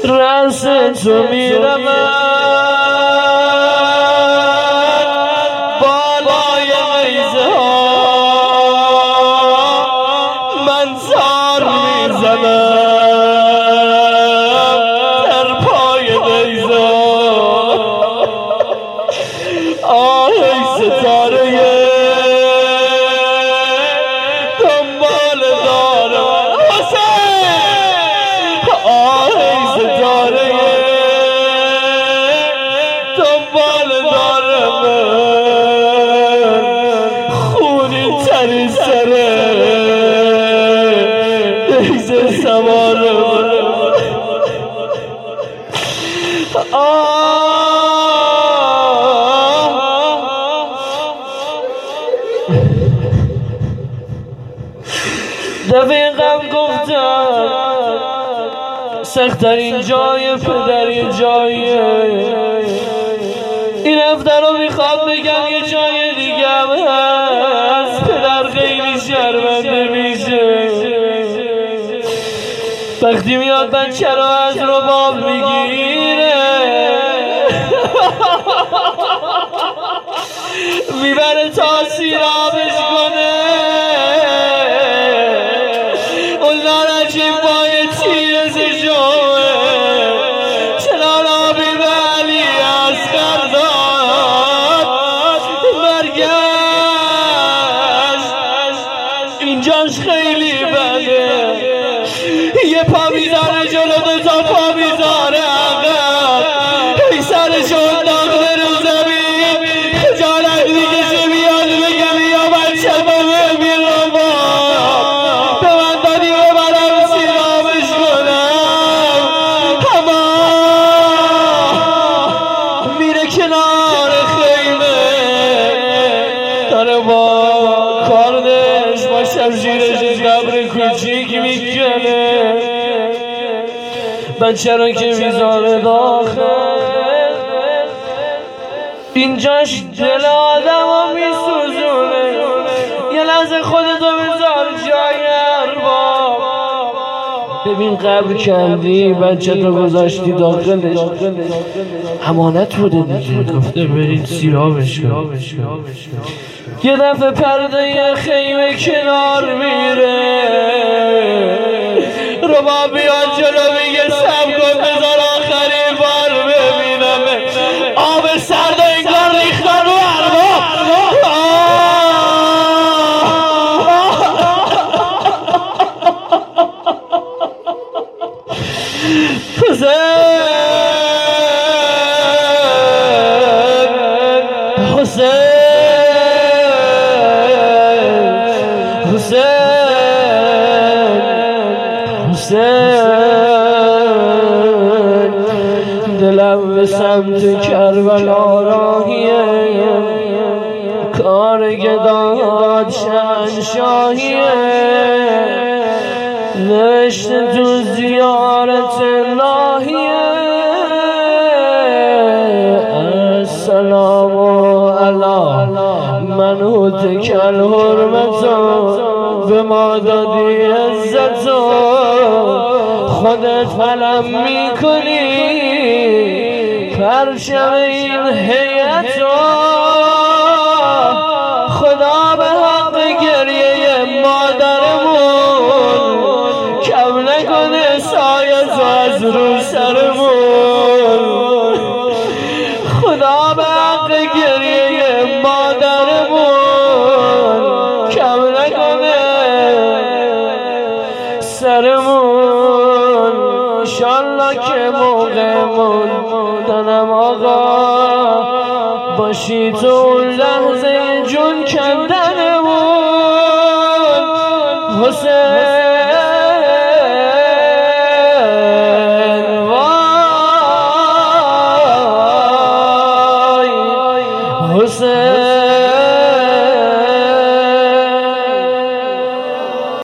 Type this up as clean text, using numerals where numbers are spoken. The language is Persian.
رأس تو میرم بالای نیزه ها من زار میزنم در پای نیزه ها آه ای ستاره دنبال دارم حسین آه ای ستاره دنبال دارم خونی تری سره نیزه سوارم دفعه قبل گفتم سخت‌ترین جای پدر یه جاییه این هفته رو میخواد بگم یه جای دیگه هم هست پدر خیلی شرمنده میشه وقتی میاد بچه رو از رباب میگیره میبره تا سیرابش کنه اون نارنجیم با یه تیرز جوه چنان آبی به علی اصغر داد برگشت اینجاش خیلی بده یه پا میذاره جلو دو تا پا میذاره عقب ای سرشو انداخته رو زمین خجالت میکشه بیاد بگم یا بچه بمه میرم به من دادی ببرم سیرابش کنم اما میره کنار خیمه داره با کاردش با شمشیرش قبر کوچیک میکنه بچه رو که میذاره داخل اینجاش دل آدم رو میسوزونه یه لحظه خودتو بذار جای ارباب ببین قبر کندی بچه تو گذاشتی داخلش امانت بوده دیگه گفته برید سیرابش کن یه دفعه پرده خیمه کنار میره رباب بیاد جلو میگه سب کن بذار آخرین بار ببینم آب سرد انگار ریختن رو ارباب دلم به سمت کربلا راهیه کار گداد شهنشاهیه نوشته تو زیارت الهیه السلام علی من هوتک الحرمتو به ما دادی عزتو خودت فلم میکنی پرچم این هیئتو خدا به حق گریه مادرمون کم نکنه سایه از رو سرمون خدا به حق گریه مادرمون کم نکنه سرمون انشالله که موقع موندنم آقا باشی تو اون لحظه جون کنده